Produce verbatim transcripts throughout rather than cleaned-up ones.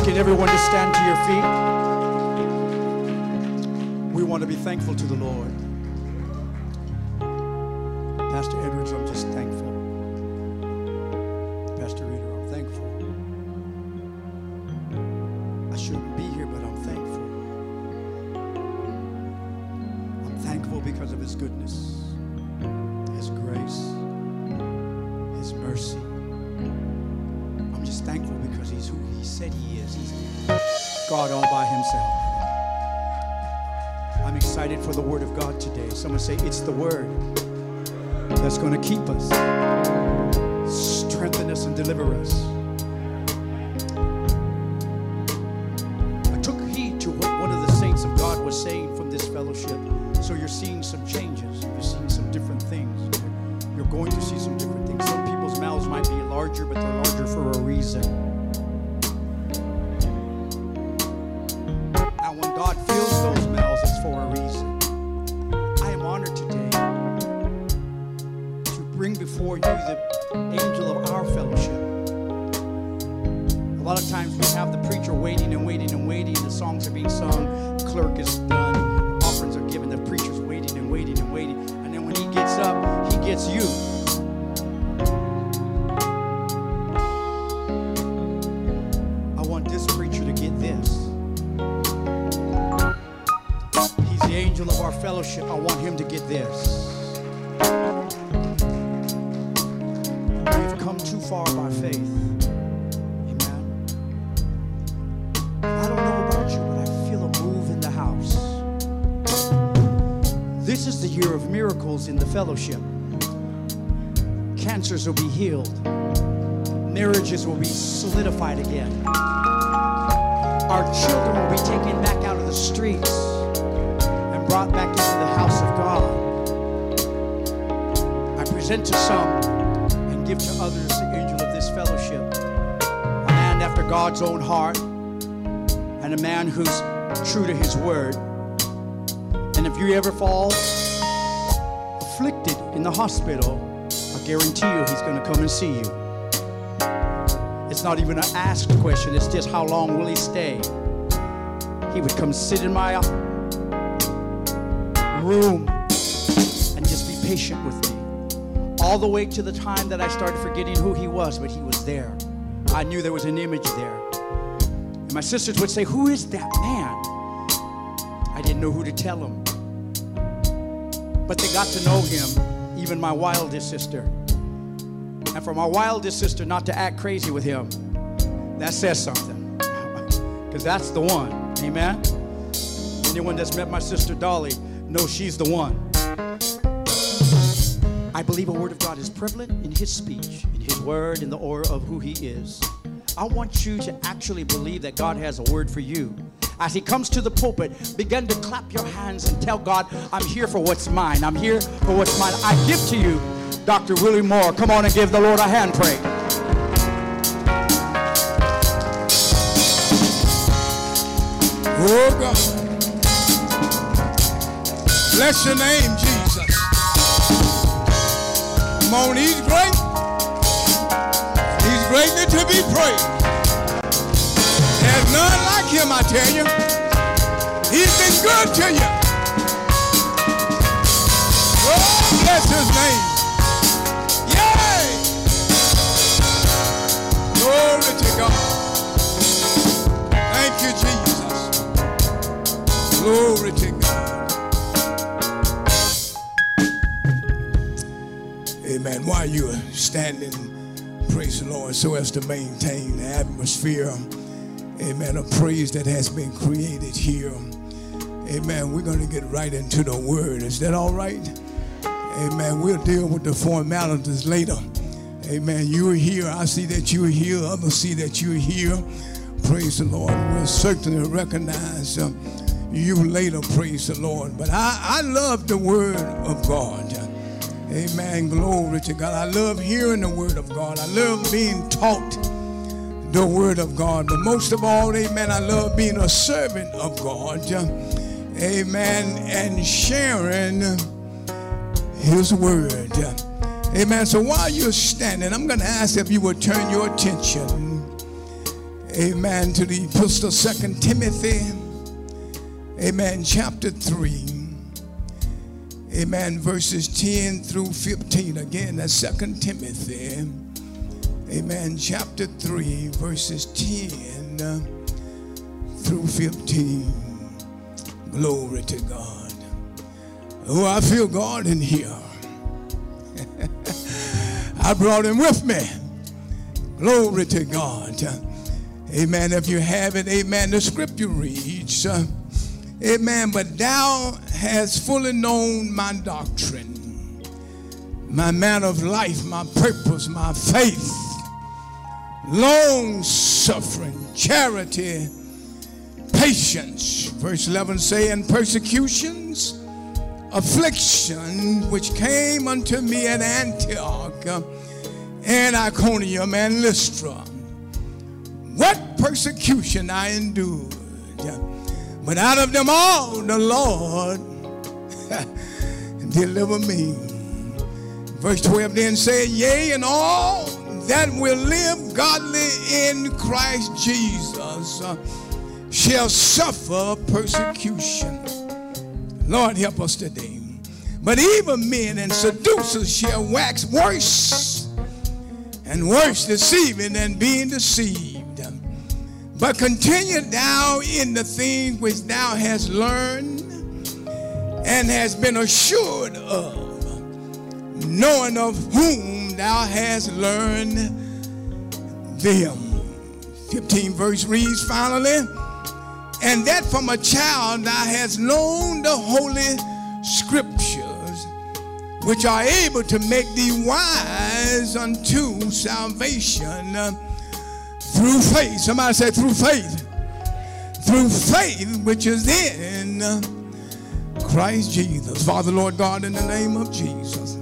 asking everyone to stand to your feet. We want to be thankful to the Lord. Pastor Edwards, I'm just thankful. Pastor Reader, I'm thankful. I shouldn't be here, but I'm thankful. I'm thankful because of His goodness, His grace, His mercy. I'm just thankful because He's who He said He is. He's God all by Himself. I'm excited for the Word of God today. Someone say, it's the Word that's going to keep us, strengthen us, and deliver us. I took heed to what one of the saints of God was saying from this fellowship. So you're seeing some changes. You're seeing some different things. You're going to see some different things. Some people's mouths might be larger, but they're larger for a reason. And when God fills those mouths, it's for a reason. I am honored today to bring before you the angel of our fellowship. A lot of times we have the preacher waiting and waiting and waiting. The songs are being sung. The clerk is done. Offerings are given. The preacher's waiting and waiting and waiting. And then when he gets up, he gets you. I want this preacher to get this. He's the angel of our fellowship. I want him to get this. We've come too far by faith. Amen. I don't know about you, but I feel a move in the house. This is the year of miracles in the fellowship. Cancers will be healed. Marriages will be solidified again. Our children will be taken back out of the streets and brought back into the house of God. I present to some and give to others the angel of this fellowship. A man after God's own heart and a man who's true to his word. And if you ever fall afflicted in the hospital, I guarantee you he's going to come and see you. It's not even an asked question. It's just how long will he stay? He would come sit in my room and just be patient with me. All the way to the time that I started forgetting who he was, but he was there. I knew there was an image there. And my sisters would say, who is that man? I didn't know who to tell them. But they got to know him, even my wildest sister. And for my wildest sister not to act crazy with him, that says something. Because that's the one. Amen? Anyone that's met my sister Dolly knows she's the one. I believe a word of God is prevalent in his speech, in his word, in the aura of who he is. I want you to actually believe that God has a word for you. As he comes to the pulpit, begin to clap your hands and tell God, I'm here for what's mine. I'm here for what's mine. I give to you Doctor Willie Moore. Come on and give the Lord a hand praise. Oh God. Bless your name, Jesus. Come on, he's great. He's greatly to be praised. There's none like him, I tell you. He's been good to you. Oh, bless his name. Yay! Glory to God. Thank you, Jesus. Glory to God. Amen. While you are standing, praise the Lord, so as to maintain the atmosphere, amen, of praise that has been created here. Amen. We're going to get right into the word. Is that all right? Amen. We'll deal with the formalities later. Amen. You're here. I see that you're here. Others see that you're here. Praise the Lord. We'll certainly recognize uh, you later. Praise the Lord. But I, I love the word of God. Amen. Glory to God. I love hearing the word of God. I love being taught the word of God. But most of all, amen, I love being a servant of God. Amen. And sharing his word. Amen. So while you're standing, I'm going to ask if you would turn your attention, amen, to the epistle of Second Timothy, amen, chapter three, amen, verses ten through fifteen. Again, that's Second Timothy, amen, chapter three, verses ten through fifteen. Glory to God. Oh, I feel God in here. I brought him with me. Glory to God. Amen. If you have it, amen, the scripture reads, uh, amen, but thou hast fully known my doctrine, my manner of life, my purpose, my faith, long suffering, charity, patience. Verse eleven say, and persecutions, affliction, which came unto me at Antioch, uh, and Iconium and Lystra. What persecution I endured, but out of them all the Lord delivered me. Verse twelve then said, yea, and all that will live godly in Christ Jesus uh, shall suffer persecution. Lord, help us today. But evil men and seducers shall wax worse and worse, deceiving and being deceived. But continue thou in the things which thou hast learned and hast been assured of, knowing of whom thou hast learned them. fifteen verse reads finally, and that from a child thou hast known the holy scriptures, which are able to make thee wise unto salvation uh, through faith. Somebody say through faith. Through faith which is in uh, Christ Jesus. Father, Lord God, in the name of Jesus.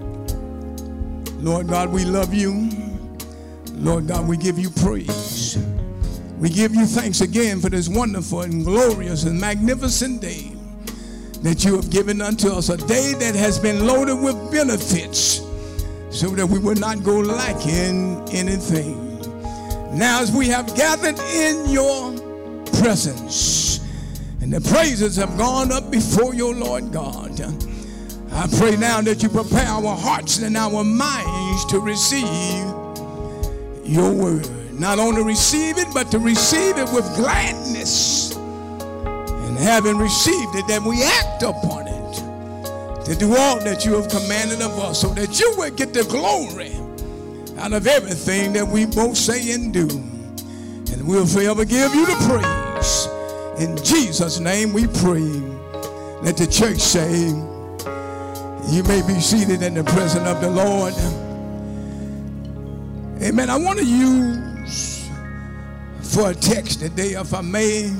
Lord God, we love you. Lord God, we give you praise. We give you thanks again for this wonderful and glorious and magnificent day that you have given unto us, a day that has been loaded with benefits so that we will not go lacking anything. Now as we have gathered in your presence and the praises have gone up before your Lord God, I pray now that you prepare our hearts and our minds to receive your word. Not only receive it, but to receive it with gladness. And having received it, that we act upon it to do all that you have commanded of us, so that you will get the glory out of everything that we both say and do. And we'll forever give you the praise. In Jesus' name we pray. Let the church say, you may be seated in the presence of the Lord. Amen. I want to use for a text today, if I may,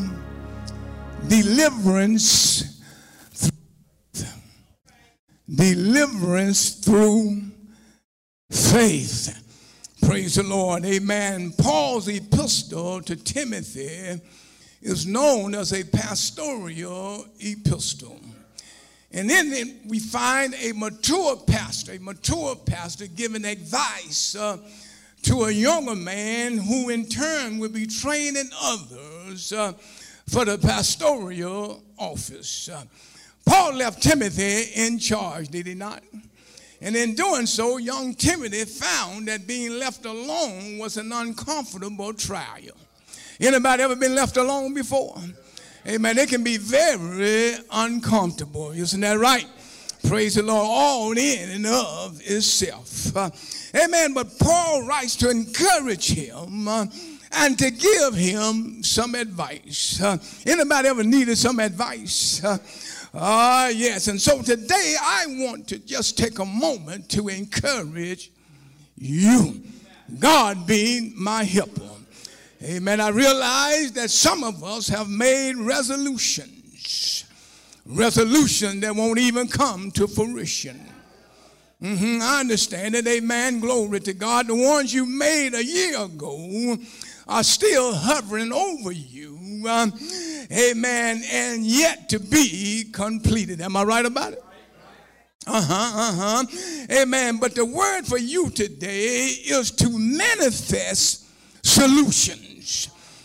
deliverance through, deliverance through faith. Praise the Lord. Amen. Paul's epistle to Timothy is known as a pastoral epistle. And in it we find a mature pastor, a mature pastor giving advice uh, to a younger man who in turn will be training others uh, for the pastoral office. Uh, Paul left Timothy in charge, did he not? And in doing so, young Timothy found that being left alone was an uncomfortable trial. Anybody ever been left alone before? Amen. It can be very uncomfortable. Isn't that right? Praise the Lord. All in and of itself. Uh, amen. But Paul writes to encourage him uh, and to give him some advice. Uh, anybody ever needed some advice? Uh, uh, yes. And so today I want to just take a moment to encourage you. God being my helper. Amen. I realize that some of us have made resolutions. Resolutions that won't even come to fruition. Mm-hmm, I understand it. Amen. Glory to God. The ones you made a year ago are still hovering over you. Um, amen. And yet to be completed. Am I right about it? Uh-huh, uh-huh. Amen. But the word for you today is to manifest solutions.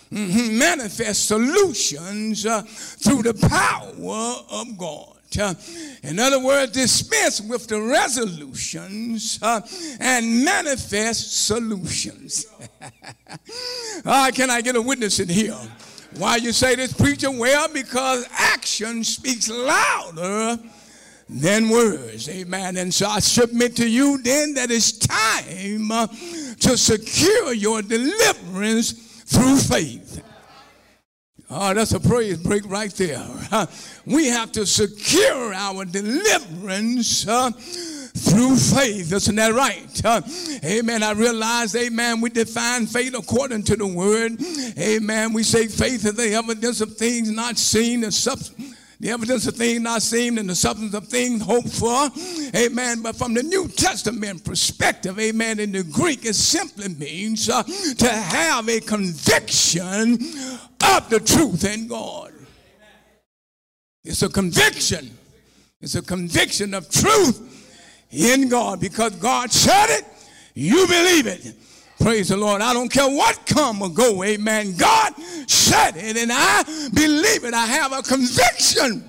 mm-hmm, manifest solutions uh, through the power of God. Uh, in other words, dispense with the resolutions uh, and manifest solutions. uh, can I get a witness in here? Why you say this, preacher? Well, because action speaks louder than words. Amen. And so I submit to you then that it's time uh, to secure your deliverance through faith. Oh, that's a praise break right there. Uh, we have to secure our deliverance uh, through faith. Isn't that right? Uh, amen. I realize, amen, we define faith according to the word. Amen. We say faith is the evidence of things not seen, the substance. The evidence of things not seen and the substance of things hoped for. Amen. But from the New Testament perspective, amen, in the Greek, it simply means uh, to have a conviction of the truth in God. It's a conviction. It's a conviction of truth in God. Because God said it, you believe it. Praise the Lord. I don't care what come or go. Amen. God said it and I believe it. I have a conviction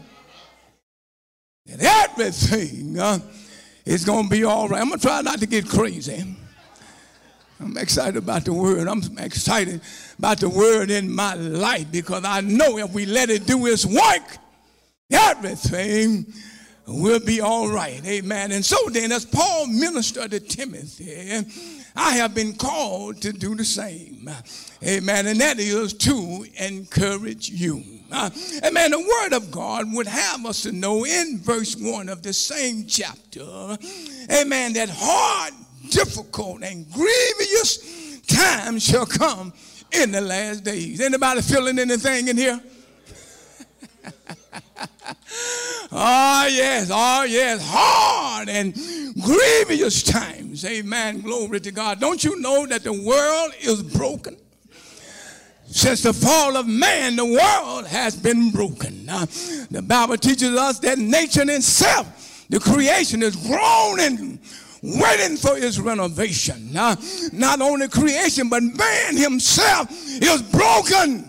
that everything uh, is going to be all right. I'm going to try not to get crazy. I'm excited about the word. I'm excited about the word in my life because I know if we let it do its work, everything will be all right. Amen. And so then, as Paul ministered to Timothy, I have been called to do the same. Amen. And that is to encourage you. Uh, amen. The word of God would have us to know in verse one of the same chapter, amen, that hard, difficult, and grievous times shall come in the last days. Anybody feeling anything in here? Oh, yes, oh, yes, hard and grievous times. Amen, glory to God. Don't you know that the world is broken? Since the fall of man, the world has been broken. Uh, the Bible teaches us that nature in itself, the creation, is groaning, waiting for its renovation. Uh, not only creation, but man himself is broken.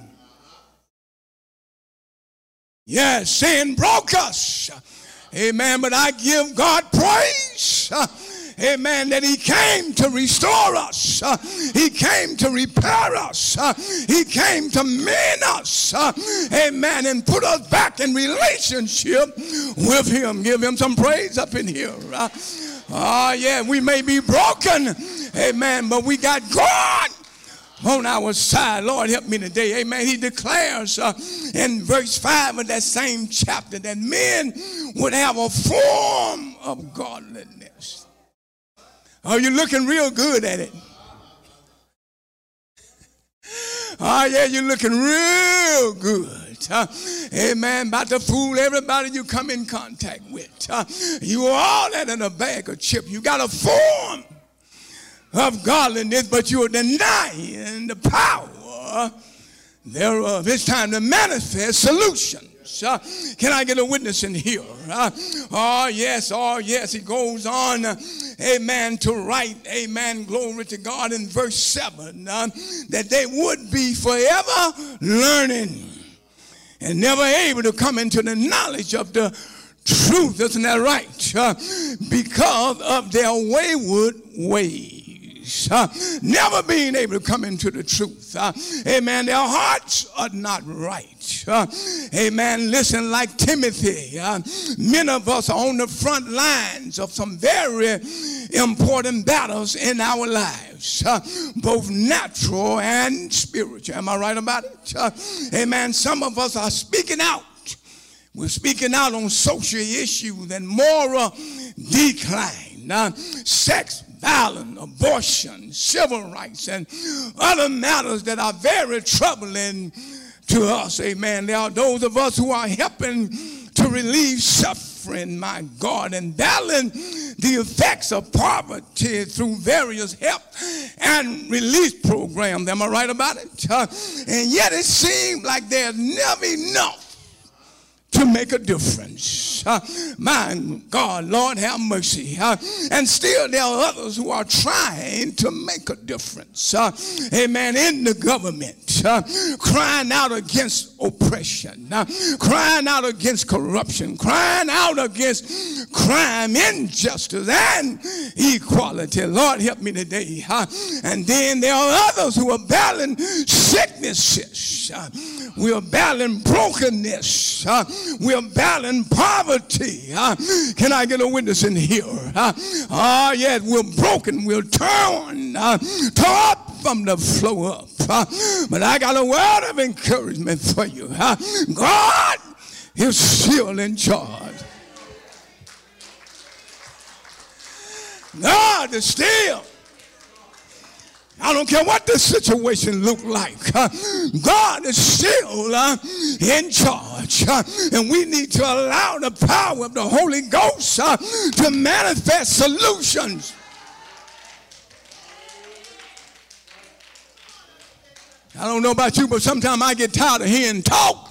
Yes, sin broke us. Amen. But I give God praise. Uh, amen. That he came to restore us. Uh, he came to repair us. Uh, he came to mend us. Uh, amen. And put us back in relationship with him. Give him some praise up in here. Uh, oh, yeah, we may be broken. Amen. But we got God on our side. Lord, help me today. Amen. He declares uh, in verse five of that same chapter that men would have a form of godliness. Are you looking real good at it? Oh, yeah, you're looking real good. Uh, amen. About to fool everybody you come in contact with. Uh, you are all that in a bag of chips. You got a form of godliness, but you're denying the power thereof. It's time to manifest solutions. Uh, can I get a witness in here? Uh, oh, yes, oh, yes. He goes on, uh, amen, to write, amen, glory to God, in verse seven, uh, that they would be forever learning and never able to come into the knowledge of the truth. Isn't that right? Uh, because of their wayward ways. Uh, never being able to come into the truth. Uh, amen. Their hearts are not right. Uh, amen. Listen, like Timothy, uh, many of us are on the front lines of some very important battles in our lives, uh, both natural and spiritual. Am I right about it? Uh, amen. Some of us are speaking out. We're speaking out on social issues and moral decline, uh, sex, violence, abortion, civil rights, and other matters that are very troubling to us. Amen. There are those of us who are helping to relieve suffering, my God, and battling the effects of poverty through various help and release programs. Am I right about it? Uh, and yet it seems like there's never enough to make a difference. Uh, my God, Lord have mercy. Uh, and still there are others who are trying to make a difference. Uh, amen. In the government, uh, crying out against oppression, uh, crying out against corruption, crying out against crime, injustice, and equality. Lord help me today. Uh, and then there are others who are battling sicknesses. Uh, we are battling brokenness. Uh, we are battling poverty. Uh, can I get a witness in here? Uh, oh, yes, we're broken. We're torn. Uh, tore up from the flow up. Uh, but I got a word of encouragement for you. Uh, God is still in charge. God is still. I don't care what the situation look like. Uh, God is still uh, in charge. Uh, and we need to allow the power of the Holy Ghost uh, to manifest solutions. I don't know about you, but sometimes I get tired of hearing talk.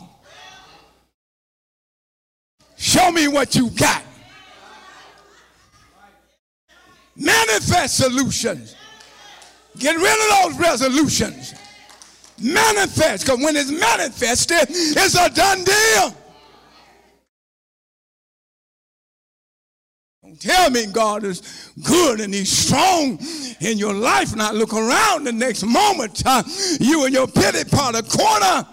Show me what you got. Manifest solutions. Get rid of those resolutions. Manifest, because when it's manifested, it's a done deal. Don't tell me God is good and he's strong in your life. Now look around the next moment. Uh, you in your pity party corner.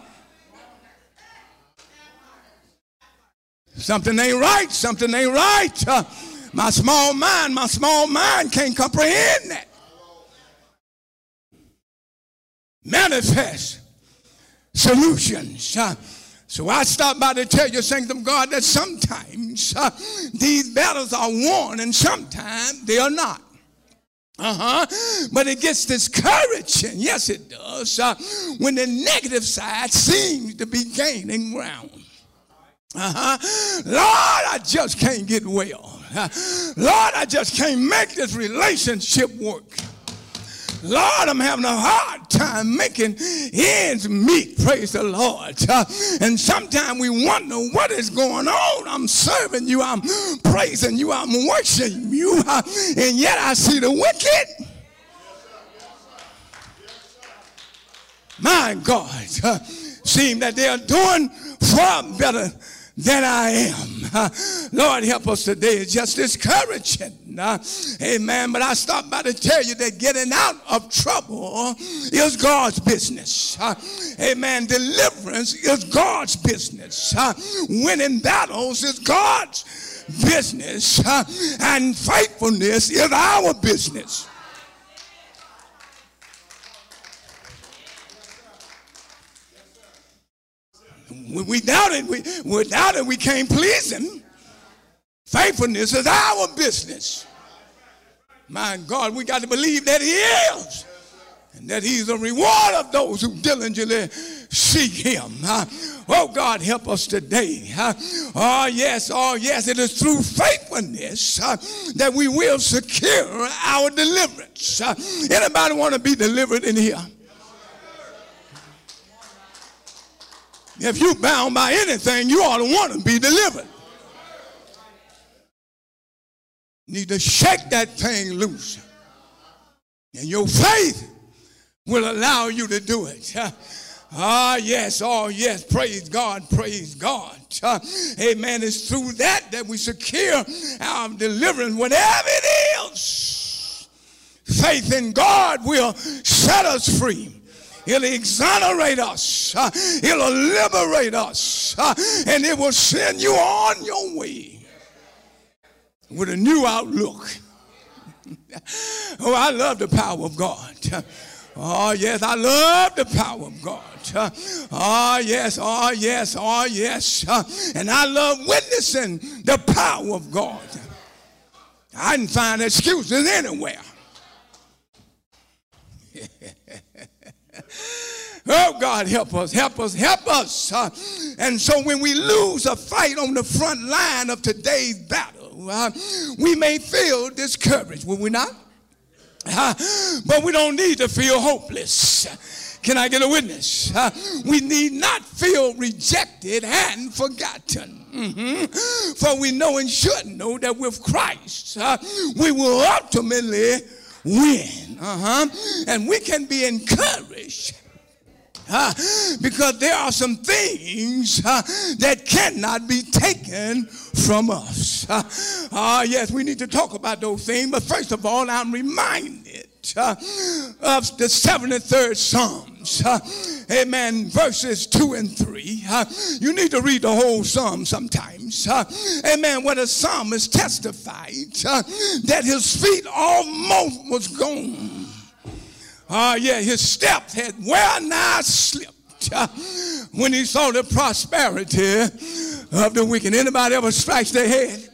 Something ain't right. Something ain't right. Uh, my small mind, my small mind can't comprehend that. Manifest solutions. Uh, so I stopped by to tell you, saints of God, that sometimes uh, these battles are won and sometimes they are not. Uh-huh. But it gets discouraging. Yes, it does. Uh, when the negative side seems to be gaining ground. Uh-huh. Lord, I just can't get well. Uh, Lord, I just can't make this relationship work. Lord, I'm having a hard time making ends meet, praise the Lord. Uh, and sometimes we wonder what is going on. I'm serving you, I'm praising you, I'm worshiping you, uh, and yet I see the wicked. My God, uh, seem that they are doing far better than I am. Uh, Lord, help us today. It's just discouraging. Uh, amen. But I stopped by to tell you that getting out of trouble is God's business. Uh, amen. Deliverance is God's business. Uh, winning battles is God's business. Uh, and faithfulness is our business. Without it, we, without it, we can't please him. Faithfulness is our business. My God, we got to believe that he is. And that he's a reward of those who diligently seek him. Uh, oh, God, help us today. Uh, oh, yes, oh, yes, it is through faithfulness uh, that we will secure our deliverance. Uh, anybody want to be delivered in here? If you're bound by anything, you ought to want to be delivered. You need to shake that thing loose. And your faith will allow you to do it. Uh, ah, yes, oh, yes, praise God, praise God. Uh, amen. It's through that that we secure our deliverance, whatever it is. Faith in God will set us free. It'll exonerate us. Uh, it'll liberate us. Uh, and it will send you on your way with a new outlook. Oh, I love the power of God. Uh, oh, yes, I love the power of God. Uh, oh, yes, oh, yes, oh, yes. Uh, and I love witnessing the power of God. I didn't find excuses anywhere. Oh, God, help us, help us, help us. Uh, and so when we lose a fight on the front line of today's battle, uh, we may feel discouraged, will we not? Uh, but we don't need to feel hopeless. Can I get a witness? Uh, we need not feel rejected and forgotten. Mm-hmm. For we know and should know that with Christ, uh, we will ultimately win. Uh-huh. And we can be encouraged uh, because there are some things uh, that cannot be taken from us. Uh, uh, yes, we need to talk about those things. But first of all, I'm reminded uh, of the seventy-third Psalms. Uh, amen. Verses two and three. Uh, you need to read the whole Psalm sometimes. Uh, amen. Where the psalmist testified uh, that his feet almost was gone. Ah, uh, yeah, his steps had well nigh slipped uh, when he saw the prosperity of the wicked. Anybody ever scratch their head?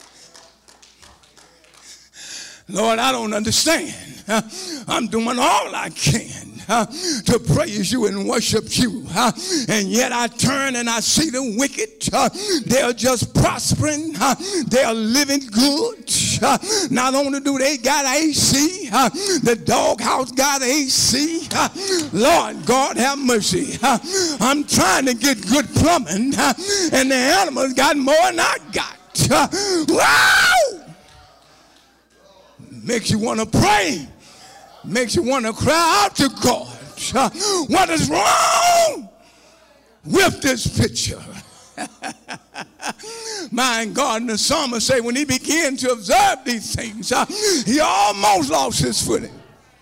Lord, I don't understand. Uh, I'm doing all I can uh, to praise you and worship you. Uh, and yet I turn and I see the wicked. Uh, they're just prospering. Uh, they're living good. Uh, not only do they got A C, uh, the doghouse got A C. Uh, Lord God have mercy. Uh, I'm trying to get good plumbing, uh, and the animals got more than I got. Uh, wow! Makes you want to pray. Makes you want to cry out to God. Uh, what is wrong with this picture? My God, and the psalmist say when he began to observe these things, uh, he almost lost his footing.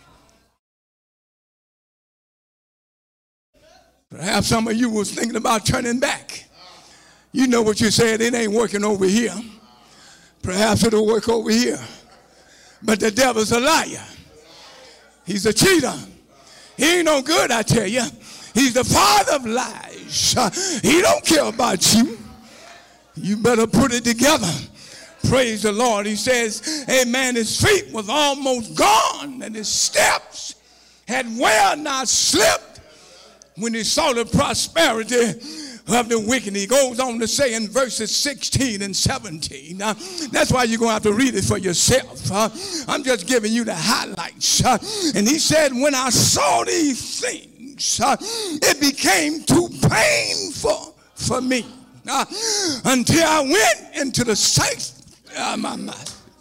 Perhaps some of you was thinking about turning back. You know what you said, it ain't working over here. Perhaps it'll work over here. But the devil's a liar. He's a cheater. He ain't no good, I tell you. He's the father of lies. Uh, he don't care about you. You better put it together. Praise the Lord. He says, amen, his feet was almost gone and his steps had well nigh slipped when he saw the prosperity of the wicked. He goes on to say in verses sixteen and seventeen. Uh, that's why you're going to have to read it for yourself. Uh, I'm just giving you the highlights. Uh, and he said, when I saw these things, uh, it became too painful for me uh, until I went into the sanctuary. Uh, my, my.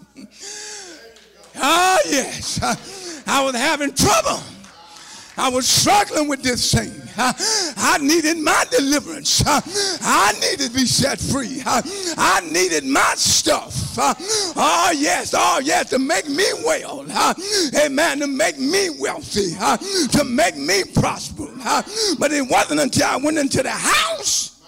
Ah, yes. Uh, I was having trouble. I was struggling with this thing. Uh, I needed my deliverance. Uh, I needed to be set free. Uh, I needed my stuff. Uh, oh, yes. Oh, yes. To make me well. Uh, amen. To make me wealthy. Uh, to make me prosper. Uh, but it wasn't until I went into the house.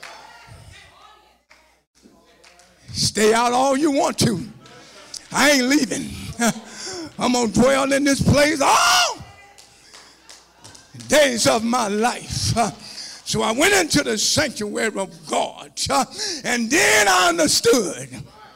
Stay out all you want to. I ain't leaving. Uh, I'm going to dwell in this place all days of my life. Uh, so I went into the sanctuary of God, uh, and then I understood.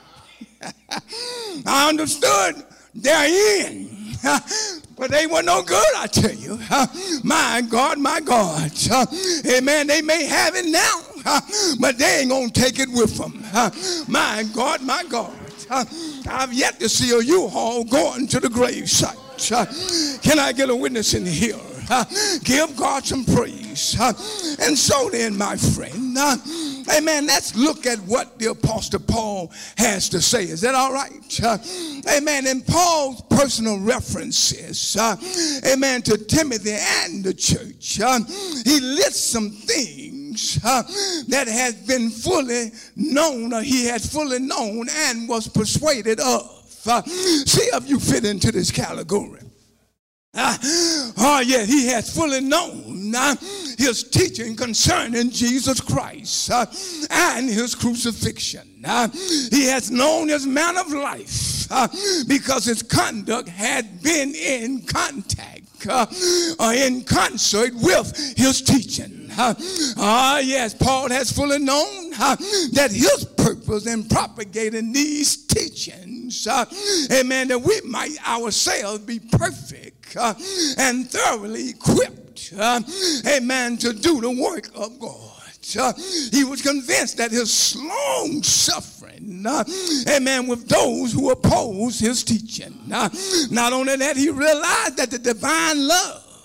I understood their end. Uh, but they were no good, I tell you. Uh, my God, my God. Uh, amen. They may have it now, uh, but they ain't going to take it with them. Uh, my God, my God. Uh, I've yet to see a U-Haul going to the gravesite. Uh, can I get a witness in here? Uh, give God some praise. Uh, and so then, my friend, uh, amen, let's look at what the Apostle Paul has to say. Is that all right? Uh, amen. In Paul's personal references, uh, amen, to Timothy and the church, uh, he lists some things uh, that has been fully known, or he had fully known and was persuaded of. Uh, see if you fit into this category. Uh, oh, yeah, he has fully known uh, his teaching concerning Jesus Christ uh, and his crucifixion. Uh, he has known his manner of life uh, because his conduct had been in contact uh, or in concert with his teaching. Uh, uh, yes, Paul has fully known uh, that his purpose in propagating these teachings, uh, amen, that we might ourselves be perfect uh, and thoroughly equipped, uh, amen, to do the work of God. Uh, he was convinced that his long suffering, uh, amen, with those who oppose his teaching. Uh, not only that, he realized that the divine love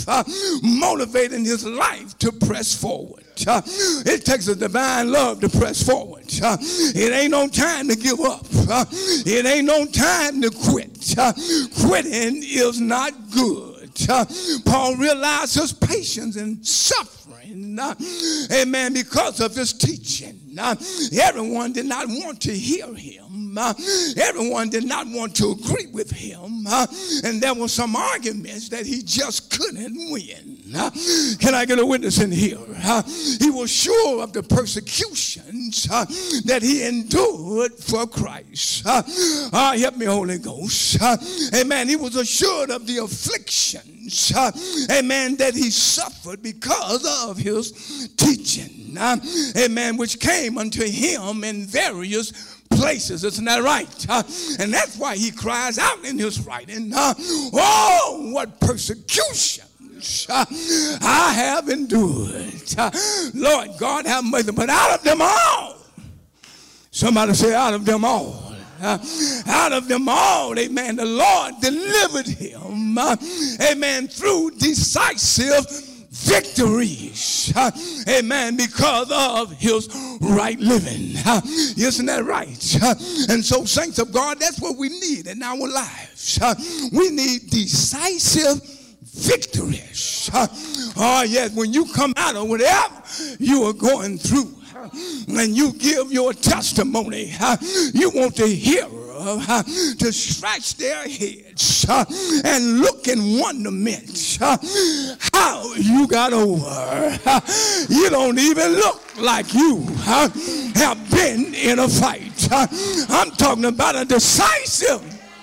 uh, motivating his life to press forward. Uh, it takes a divine love to press forward. Uh, it ain't no time to give up. Uh, it ain't no time to quit. Uh, quitting is not good. Uh, Paul realized his patience and suffering, uh, amen, because of his teaching. Uh, everyone did not want to hear him. Uh, everyone did not want to agree with him. Uh, and there were some arguments that he just couldn't win. Uh, can I get a witness in here? Uh, he was sure of the persecutions uh, that he endured for Christ. Uh, uh, help me, Holy Ghost. Uh, amen. He was assured of the afflictions, uh, amen, that he suffered because of his teaching. Uh, amen, which came unto him in various places. Isn't that right? Uh, and that's why he cries out in his writing, uh, oh, what persecutions uh, I have endured. Uh, Lord God have mercy. But out of them all, somebody say out of them all. Uh, out of them all, amen, the Lord delivered him, uh, amen, through decisive victories, uh, amen, because of his right living. Uh, isn't that right? Uh, and so, saints of God, that's what we need in our lives. Uh, we need decisive victories. Uh, oh, yes, when you come out of whatever you are going through, when you give your testimony, uh, you want to hear uh, to scratch their heads uh, and look in wonderment uh, how you got over. Uh, you don't even look like you uh, have been in a fight. Uh, I'm talking about a decisive,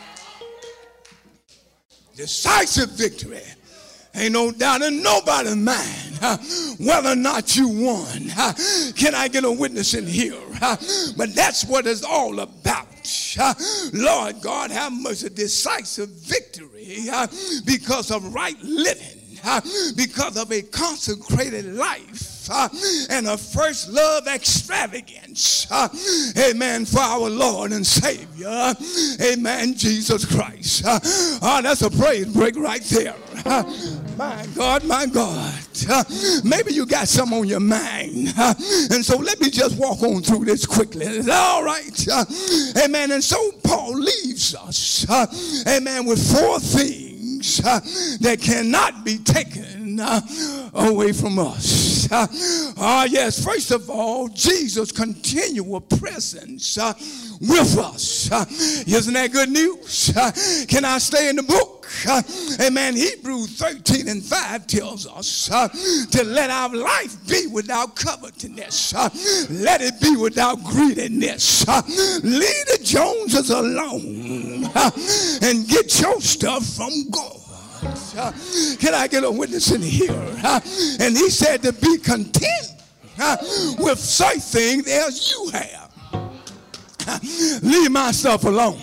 decisive victory. Ain't no doubt in nobody's mind uh, whether or not you won. Uh, can I get a witness in here? Uh, but that's what it's all about. Uh, Lord God, have mercy. Decisive victory uh, because of right living, uh, because of a consecrated life. Uh, and a first love extravagance, uh, amen, for our Lord and Savior, amen, Jesus Christ. Uh, oh, that's a praise break right there. Uh, my God, my God. Uh, maybe you got some on your mind. Uh, and so let me just walk on through this quickly. Is that all right? Uh, amen. And so Paul leaves us, uh, amen, with four things uh, that cannot be taken uh, away from us. Ah, uh, uh, yes, first of all, Jesus' continual presence uh, with us. Uh, isn't that good news? Uh, can I stay in the book? Uh, amen. Hebrews thirteen and five tells us uh, to let our life be without covetousness. Uh, let it be without greediness. Uh, leave the Joneses alone uh, and get your stuff from God. Uh, can I get a witness in here? Uh, and he said to be content uh, with such things as you have. Uh, leave my stuff alone.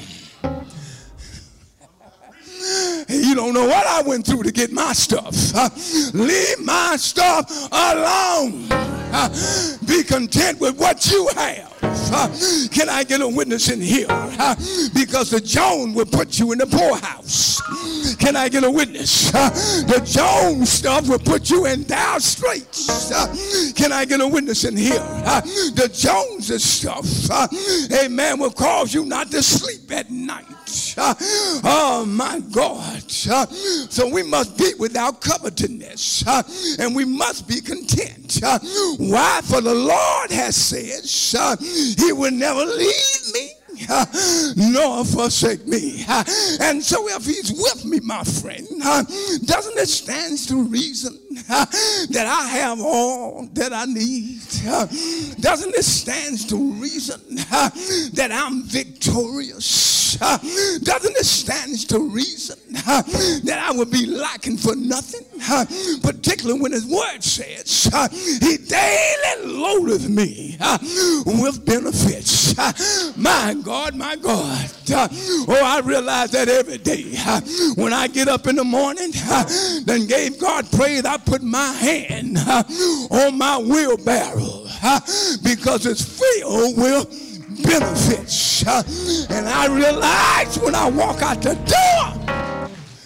You don't know what I went through to get my stuff. Uh, leave my stuff alone. Uh, be content with what you have. Uh, can I get a witness in here? Uh, because the Jones will put you in the poorhouse. Can I get a witness? Uh, the Jones stuff will put you in dire straits. Uh, can I get a witness in here? Uh, the Jones stuff, uh, amen, will cause you not to sleep at night. Uh, oh my God. Uh, so we must be without covetousness, uh, and we must be content. Uh, why? For the Lord has said, uh, he will never leave me Uh, nor forsake me. Uh, and so if he's with me, my friend, uh, doesn't it stand to reason uh, that I have all that I need? Uh, doesn't it stand to reason uh, that I'm victorious? Uh, doesn't it stand to reason uh, that I will be lacking for nothing? Uh, particularly when his word says, uh, he daily loadeth me uh, with benefits. Uh, my God, my God. Uh, oh, I realize that every day. Uh, when I get up in the morning, uh, then gave God praise, I put my hand uh, on my wheelbarrow uh, because it's filled with benefits. Uh, and I realize when I walk out the door,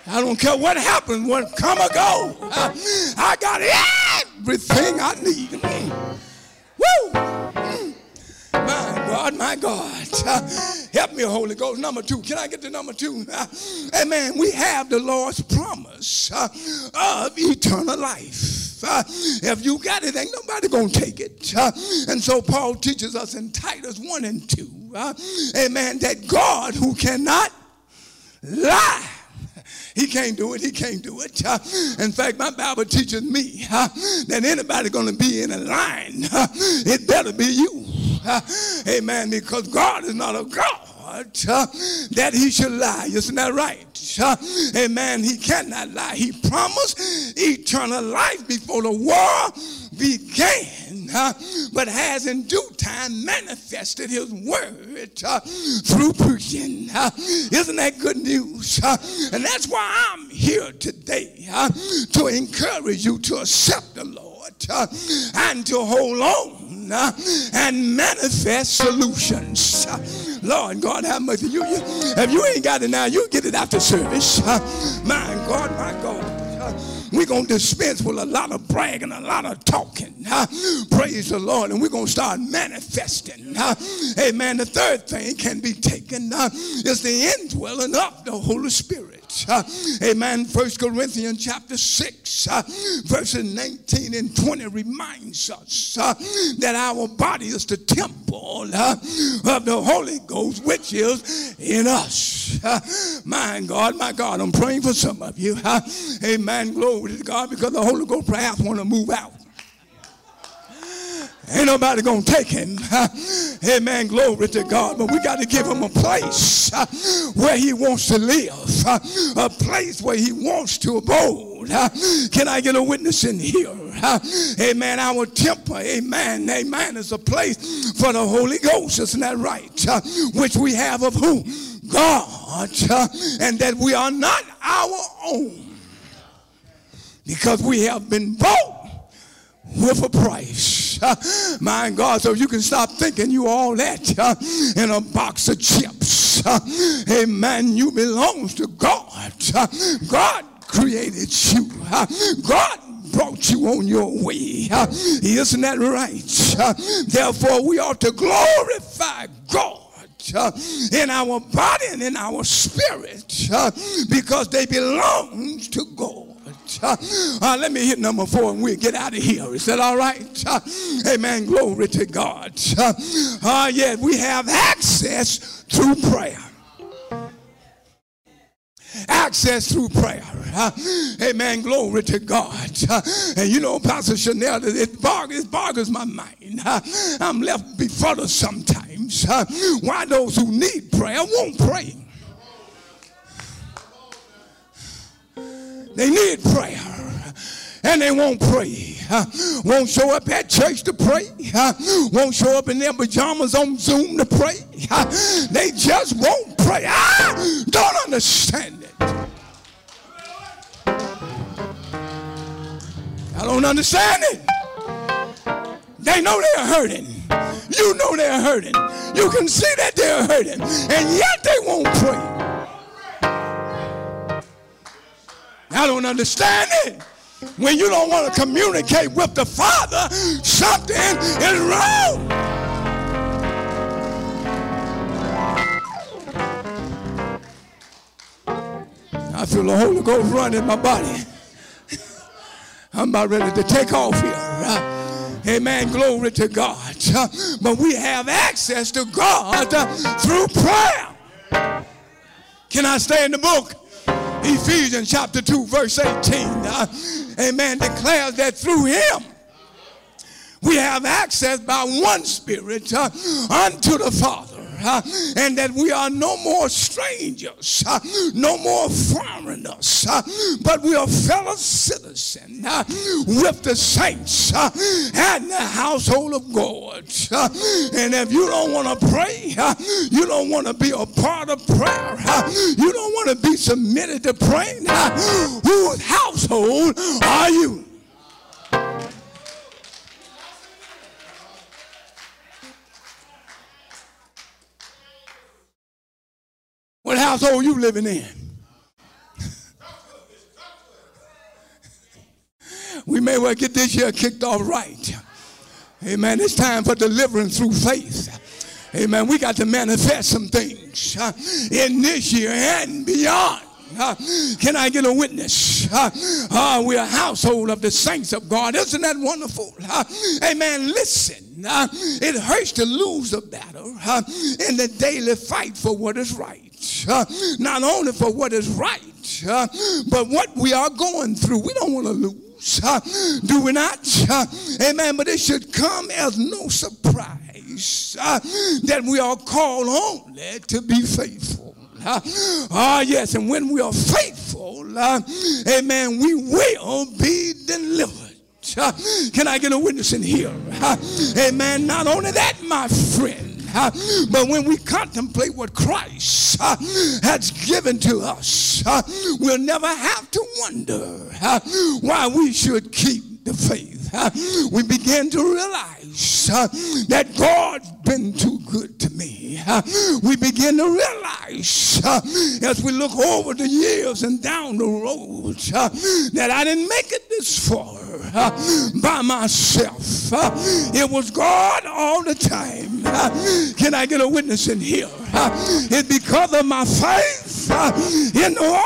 I don't care what happens, what come or go. Uh, I got everything I need. Woo! My God, my God. Uh, help me, Holy Ghost. Number two. Can I get to number two? Uh, amen. We have the Lord's promise uh, of eternal life. Uh, if you got it, ain't nobody gonna take it. Uh, and so Paul teaches us in Titus one and two, uh, amen, that God who cannot lie, he can't do it. He can't do it. Uh, in fact, my Bible teaches me uh, that anybody going to be in a line, uh, it better be you. Uh, amen. Because God is not a God uh, that he should lie. Isn't that right? Uh, amen. He cannot lie. He promised eternal life before the world began, uh, but has in due time manifested his word uh, through preaching. Uh, isn't that good news? Uh, and that's why I'm here today uh, to encourage you to accept the Lord uh, and to hold on uh, and manifest solutions. Uh, Lord God, have mercy. You, you, if you ain't got it now, you get it after service. Uh, my God, my God. Uh, We're going to dispense with a lot of bragging, a lot of talking. Uh, praise the Lord. And we're going to start manifesting. Uh, amen. The third thing can be taken uh, is the indwelling of the Holy Spirit. Uh, amen. First Corinthians chapter six, uh, verses nineteen and twenty reminds us uh, that our body is the temple uh, of the Holy Ghost, which is in us. Uh, my God, my God, I'm praying for some of you. Uh, amen. Glory to God, because the Holy Ghost perhaps want to move out. Ain't nobody gonna take him. Uh, amen. Glory to God. But we got to give him a place uh, where he wants to live, uh, a place where he wants to abode. Uh, can I get a witness in here? Uh, amen. Our temple, amen, amen, is a place for the Holy Ghost. Isn't that right? Uh, which we have of who? God. Uh, and that we are not our own, because we have been bought with a price. Uh, my God, so you can stop thinking you all that uh, in a box of chips. Uh, amen. You belongs to God. Uh, God created you. Uh, God brought you on your way. Uh, isn't that right? Uh, therefore, we ought to glorify God Uh, in our body and in our spirit uh, because they belong to God. Uh, uh, let me hit number four and we'll get out of here. Is that all right? Uh, amen. Glory to God. Uh, uh, yeah, we have access through prayer. Access through prayer. Uh, amen. Glory to God. Uh, and you know, Pastor Chanel, it boggles, it boggles my mind. Uh, I'm left befuddled sometimes. Uh, why those who need prayer won't pray. They need prayer and they won't pray. Uh, won't show up at church to pray. Uh, won't show up in their pajamas on Zoom to pray. Uh, they just won't pray. I don't understand it. I don't understand it. They know they're hurting. You know they're hurting. You can see that they're hurting, and yet they won't pray. I don't understand it. When you don't want to communicate with the Father, something is wrong. I feel the Holy Ghost running in my body. I'm about ready to take off here. Uh, amen. Glory to God. Uh, but we have access to God uh, through prayer. Can I stay in the book? Ephesians chapter two, verse eighteen, uh, amen, declares that through him we have access by one Spirit uh, unto the Father. Uh, and that we are no more strangers, uh, no more foreigners, uh, but we are fellow citizens uh, with the saints uh, and the household of God. Uh, and if you don't want to pray, uh, you don't want to be a part of prayer, uh, you don't want to be submitted to praying, uh, whose household are you? What household you living in? may well get this year kicked off right. Amen. It's time for deliverance through faith. Amen. We got to manifest some things uh, in this year and beyond. Uh, can I get a witness? Uh, uh, we're a household of the saints of God. Isn't that wonderful? Uh, amen. Listen, uh, it hurts to lose a battle uh, in the daily fight for what is right. Uh, not only for what is right, uh, but what we are going through. We don't want to lose. Uh, do we not? Uh, amen. But it should come as no surprise uh, that we are called only to be faithful. Ah, uh, uh, yes, and when we are faithful, uh, amen, we will be delivered. Uh, can I get a witness in here? Uh, amen. Not only that, my friend, uh, but when we contemplate what Christ uh, has given to us, uh, we'll never have to wonder uh, why we should keep the faith. Uh, we begin to realize uh, that God's been too good to me. Uh, we begin to realize uh, as we look over the years and down the road uh, that I didn't make it this far uh, by myself. Uh, it was God all the time. Uh, can I get a witness in here? Uh, it's because of my faith uh, in the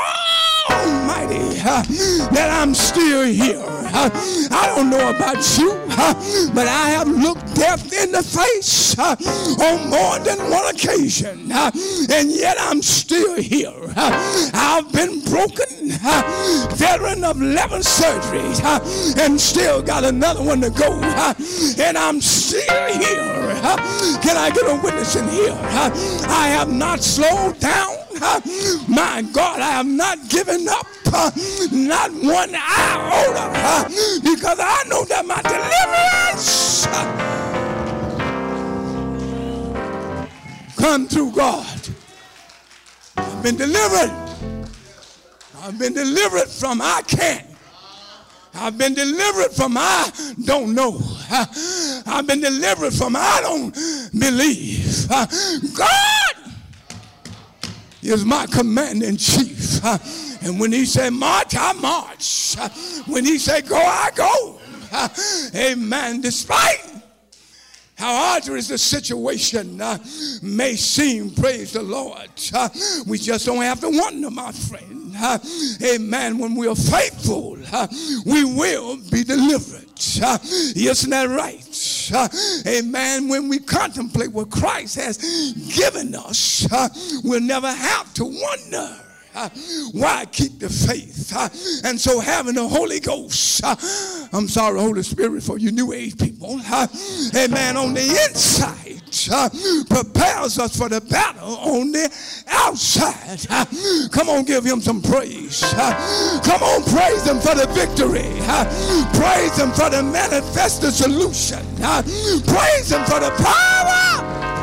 Almighty uh, that I'm still here. Uh, I don't know about you, uh, but I have looked death in the face uh, on more than one occasion, uh, and yet I'm still here. Uh, I've been broken, uh, veteran of eleven surgeries, uh, and still got another one to go, uh, and I'm still here. Uh, can I get a witness in here? Uh, I have not slowed down. Uh, my God, I have not given up, uh, not one iota, uh, because I know that my deliverance uh, come through God. I've been delivered. I've been delivered from I can't. I've been delivered from I don't know. Uh, I've been delivered from I don't believe. Uh, God is my commander in chief. Uh, and when he said march, I march. Uh, when he said go, I go. Uh, amen. Despite how arduous the situation uh, may seem, praise the Lord, uh, we just don't have to wonder, my friend. Uh, amen. When we are faithful, uh, we will be delivered. Uh, isn't that right? Uh, amen. When we contemplate what Christ has given us, uh, we'll never have to wonder uh, why keep the faith. Uh, and so having the Holy Ghost, uh, I'm sorry, Holy Spirit, for you new age people, uh, amen, on the inside uh, prepares us for the battle on the outside. Uh, come on, give him some praise. Uh, come on, praise him for the victory. Uh, praise him for the manifested solution. Uh, praise him for the power.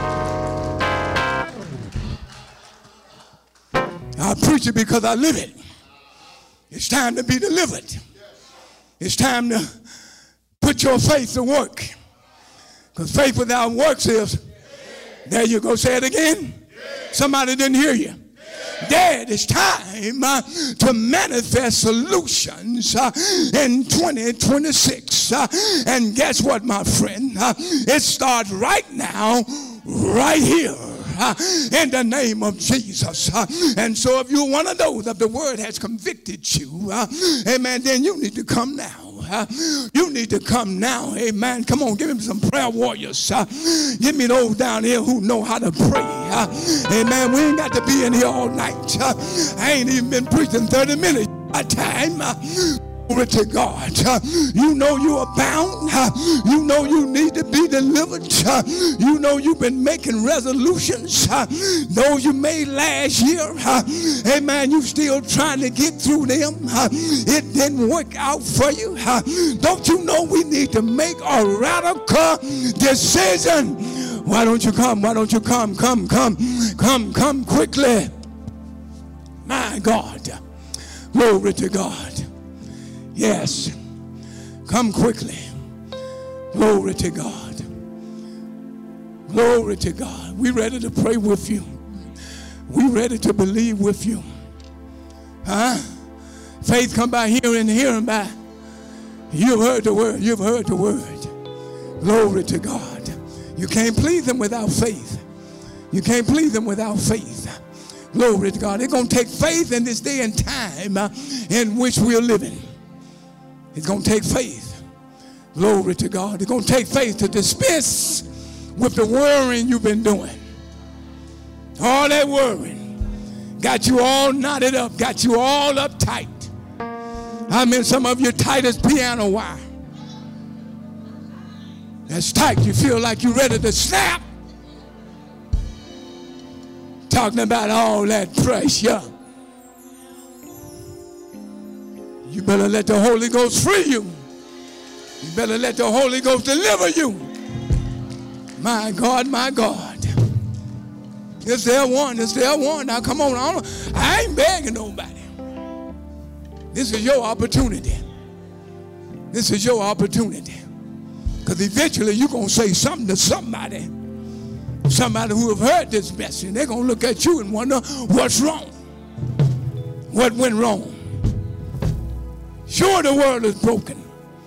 I preach it because I live it. It's time to be delivered. It's time to put your faith to work. Because faith without works is, there you go, say it again. Somebody didn't hear you. Dad, it's time uh, to manifest solutions uh, in twenty twenty-six. Uh, and guess what, my friend? Uh, it starts right now, right here. Uh, in the name of Jesus. Uh, and so if you're one of those that the word has convicted you, uh, amen, then you need to come now. Uh, you need to come now. Amen. Come on, give me some prayer warriors. Uh, give me those down here who know how to pray. Uh, amen. We ain't got to be in here all night. Uh, I ain't even been preaching thirty minutes at a time. Uh, Glory to God. Uh, you know you are bound. Uh, you know you need to be delivered. Uh, you know you've been making resolutions. Uh, those you made last year. Uh, amen. You still trying to get through them. Uh, it didn't work out for you. Uh, don't you know we need to make a radical decision? Why don't you come? Why don't you come? Come, come, come, come quickly. My God. Glory to God. Yes, come quickly. Glory to God. Glory to God. We ready to pray with you. We ready to believe with you. Huh? Faith come by hearing, hearing by You've heard the word. You've heard the word. Glory to God. You can't please him without faith. You can't please him without faith. Glory to God. It's going to take faith in this day and time uh, in which we're living. It's going to take faith. Glory to God. It's going to take faith to dispense with the worrying you've been doing. All that worrying got you all knotted up, got you all uptight. I mean, some of you tight as piano wire. That's tight. You feel like you're ready to snap. Talking about all that pressure. You better let the Holy Ghost free you. You better let the Holy Ghost deliver you. My God, my God. Is there one? Is there one? Now come on. I, don't, I ain't begging nobody. This is your opportunity. This is your opportunity. Because eventually you're going to say something to somebody. Somebody who have heard this message. They're going to look at you and wonder what's wrong. What went wrong? Sure, the world is broken.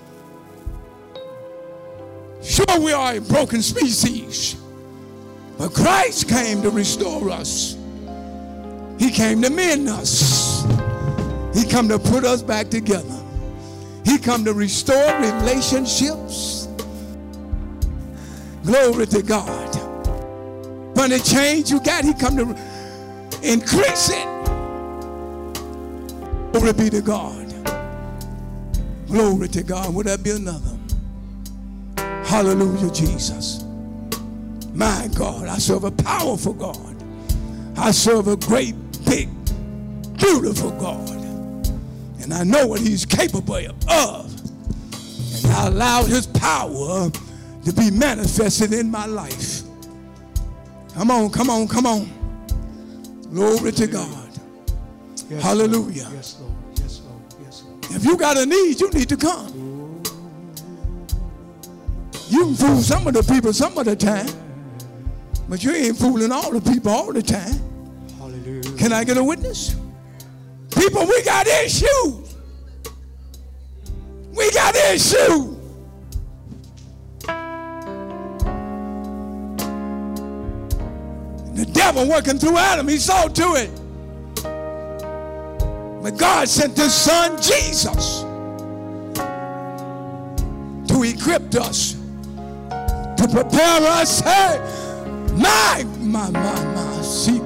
Sure, we are a broken species. But Christ came to restore us. He came to mend us. He come to put us back together. He come to restore relationships. Glory to God. When the change you got, he come to increase it. Glory be to God. Glory to God. Would there be another? Hallelujah, Jesus. My God, I serve a powerful God. I serve a great, big, beautiful God. And I know what he's capable of. And I allow his power to be manifested in my life. Come on, come on, come on. Glory to God. Yes, hallelujah. Lord. Yes, Lord. Yes, Lord. Yes, Lord. If you got a need, you need to come. You can fool some of the people some of the time, but you ain't fooling all the people all the time. Hallelujah. Can I get a witness? People, we got issues. We got issues. The devil working through Adam, he saw to it. But God sent his son Jesus to equip us, to prepare us. Hey, my, my, my, my.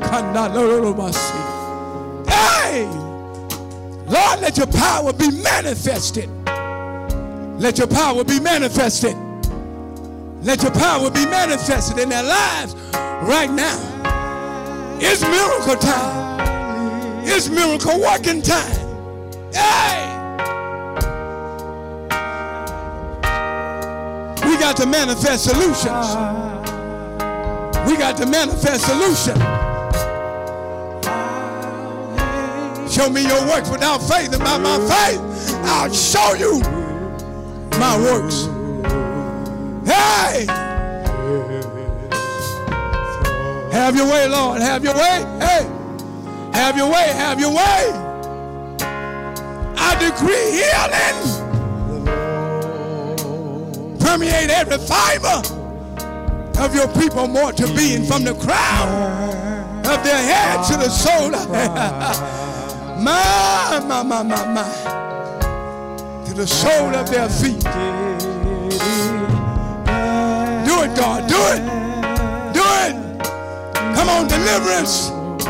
Hey, Lord, let your power be manifested. Let your power be manifested. Let your power be manifested in their lives right now. It's miracle time. It's miracle working time. Hey! We got to manifest solutions. We got to manifest solutions. Show me your works without faith, and by my faith, I'll show you my works. Hey! Have your way, Lord. Have your way. Hey! Have your way. Have your way. I decree healing. Permeate every fiber of your people more to being, from the crown of their head to the sole of their my, my, my, my, my, to the sole of their feet. Do it, God. Do it. Do it. Come on, deliverance.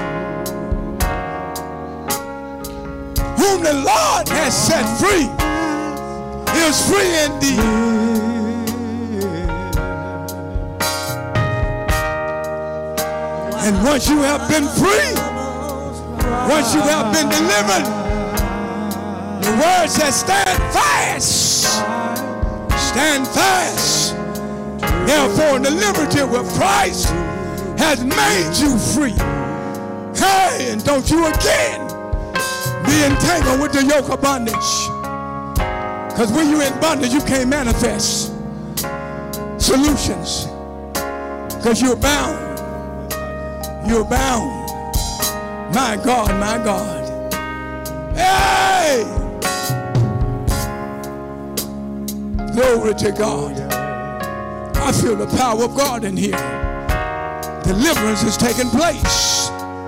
Whom the Lord has set free is free indeed. And once you have been free, once you have been delivered, the word says stand fast. Stand fast. Therefore, the liberty with Christ has made you free. Hey, and don't you again be entangled with the yoke of bondage. Because when you're in bondage, you can't manifest solutions. Because you're bound. You're bound. My God, my God. Hey! Glory to God. I feel the power of God in here. Deliverance is taking place.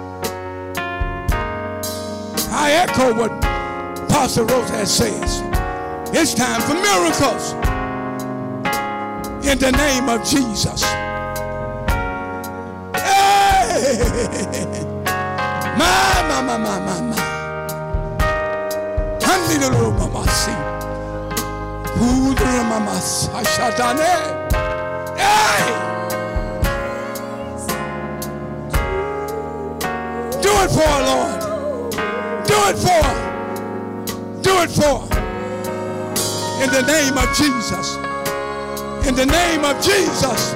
I echo what Pastor Rosette says. It's time for miracles. In the name of Jesus. Hey! My, my, my, my, my, my. Handle mama see. Who do mama sashatane? Hey! Do it for her, Lord. Do it for her. Do it for her. In the name of Jesus. In the name of Jesus.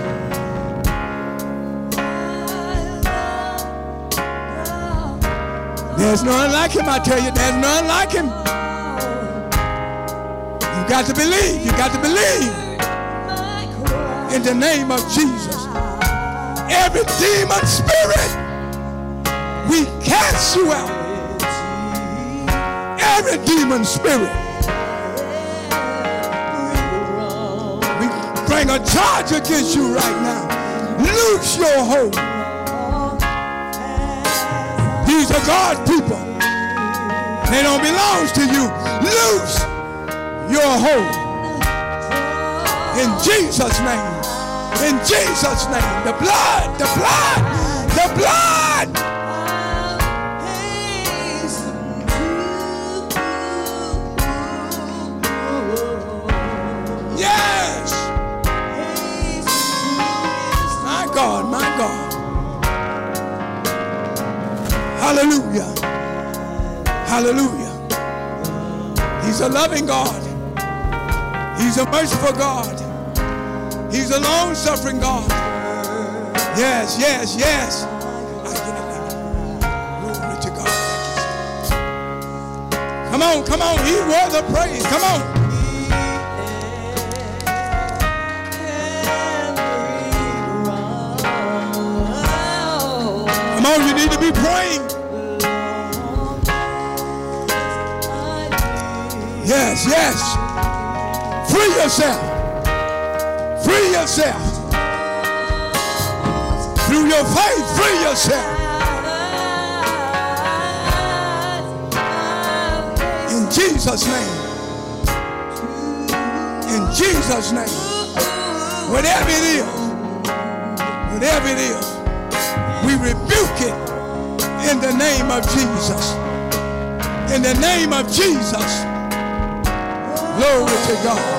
There's none like him, I tell you. There's none like him. You got to believe. You got to believe. In the name of Jesus. Every demon spirit, we cast you out. Every demon spirit. We bring a charge against you right now. Loose your hold. These are God's people. They don't belong to you. Loose your hold. In Jesus' name. In Jesus' name. The blood, the blood, the blood. Yes. My God, my God. Hallelujah. Hallelujah. He's a loving God. He's a merciful God. He's a long-suffering God. Yes, yes, yes. Glory to God. Come on, come on. He's worth of praise. Come on. Come on, you need to be praying. Yes, yes. Free yourself. Free yourself. Through your faith, free yourself. In Jesus' name. In Jesus' name. Whatever it is. Whatever it is. We rebuke it in the name of Jesus. In the name of Jesus. Glory to God.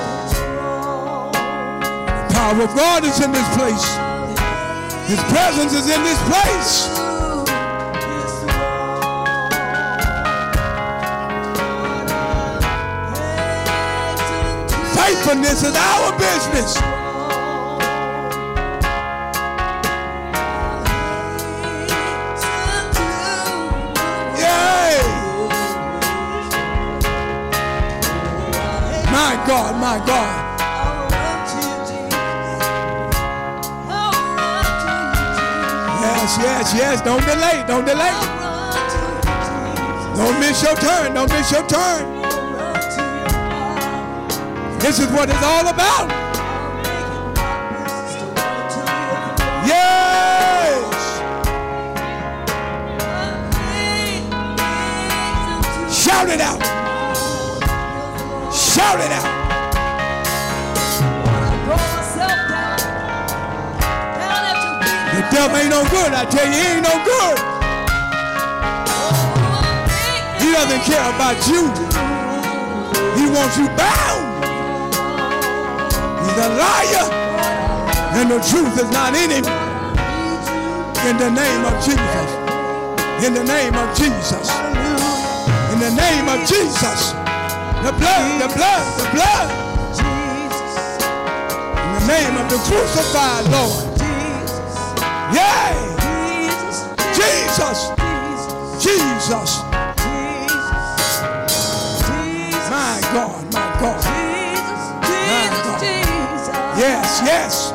The power of God is in this place. His presence is in this place. Faithfulness is our business. My God, my God. Yes, yes, yes. Don't delay, don't delay. Don't miss your turn, don't miss your turn. This is what it's all about. Yes. Shout it out. Shout it out. The devil ain't no good. I tell you, he ain't no good. He doesn't care about you. He wants you bound. He's a liar. And the truth is not in him. In the name of Jesus. In the name of Jesus. In the name of Jesus. The blood, the blood, the blood. In the name of the crucified Lord. Yay! Jesus. Jesus. My God, my God. My God. Yes, yes.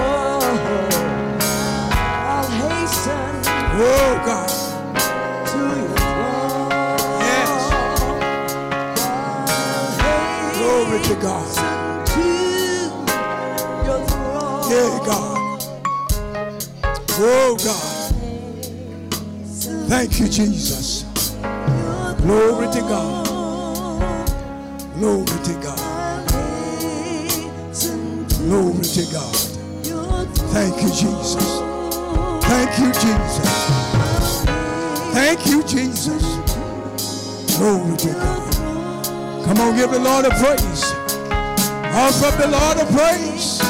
Oh God. Yes. Glory to God. Yeah, God. Oh, God. Thank you, Jesus. Glory to God. Glory to God. Glory to God. Thank you, Jesus. Thank you, Jesus. Thank you, Jesus. Glory to God. Come on, give the Lord a praise. Offer the Lord a praise.